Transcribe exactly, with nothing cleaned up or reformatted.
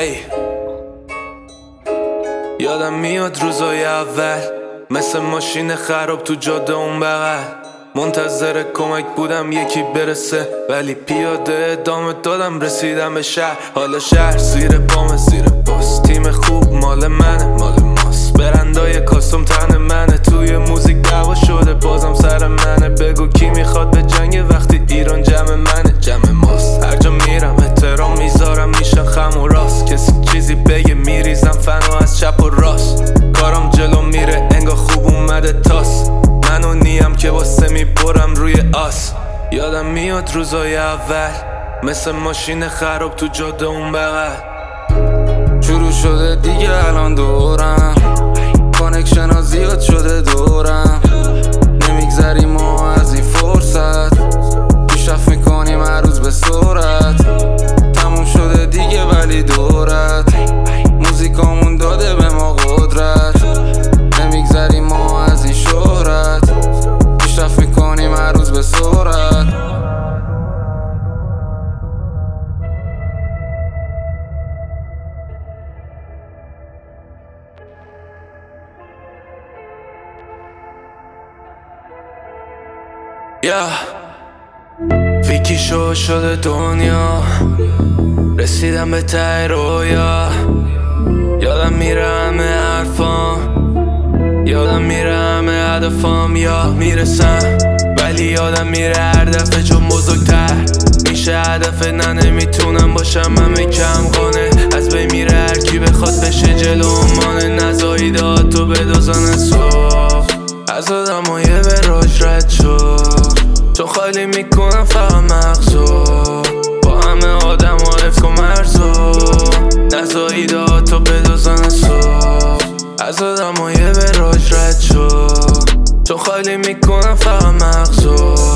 ای یادم میاد روزای اول مثل ماشین خراب تو جاده اون بغل منتظر کمک بودم یکی برسه، ولی پیاده ادامه دادم رسیدم به شهر. حالا شهر زیر پامه، زیر پاس تیم خوب مال منه، مال ماست. برندای کاستوم تن منه، توی موزیک دعوا شده بازم سر منه. بگو کی میخواد به جنگ وقتی ایران جمع منه، جمع ماست. هر جا میرم احترام میذارم، میشن خم و راست. کسی چیزی بگه میریزم فنو از چپ و راست. کارم جلو میره انگار خوب اومده تاس. منو نیم که واسه میبرم روی آس. یادم میاد روزای اول مثل ماشین خراب تو جاده اون بغل. شروع شده دیگه الان دورم، کانکشن ها زیاد شده دورم. نمیگذریم ما از این فرصت، پیشرفت میکنیم هر روز به سرعت. تموم شده دیگه ولی دورت، موزیکامون داده به ما قدرت. نمیگذریم ما از این شهرت، پیشرفت میکنیم هر روز به سرعت. یا ویکی شو شده دنیا، رسیدم به ته رویا. یادم میره همه حرفام، یادم میره همه هدفام. یا میرسم ولی یادم میره هر دفعه چون بزرگتر میشه هدف. نه نمیتونم باشم همه کم قانه، از بین میره هر کی بخواد بشه جلو مانه. نزایید تو بدازن صبح از آدمای به راج رد شد، چون خالی میکنم فقط مغزو. با همه آدم ها افت و مرزو، نزایید تو بدازن صبح از آدمای به راج رد شد، چون خالی میکنم فقط مغزو.